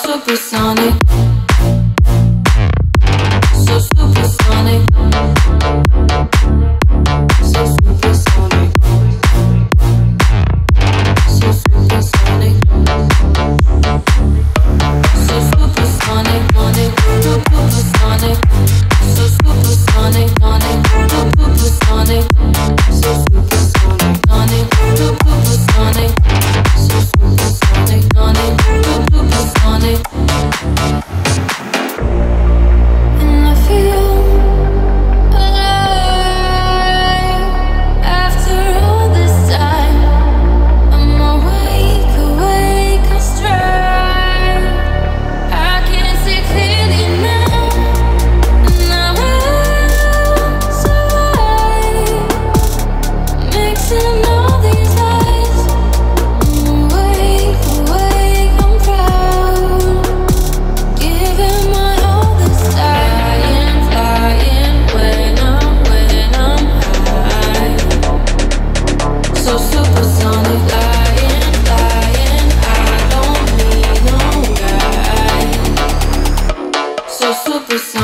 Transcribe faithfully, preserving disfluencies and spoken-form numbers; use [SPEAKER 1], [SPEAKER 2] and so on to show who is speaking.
[SPEAKER 1] supersonic. So supersonic. So supersonic. So supersonic. So supersonic on it. Supersonic. So supersonic on it. Supersonic. So supersonic on it. Supersonic. So supersonic on it. Supersonic. And I feel alive after all this time. I'm awake, awake, I'm strong. I can see clearly now, and I will survive. Mixing all these lies. I'm awake, awake, I'm proud. Giving my all this time, flying when I'm, when I'm high. So supersonic, flying, flying. I don't need no guide. So supersonic.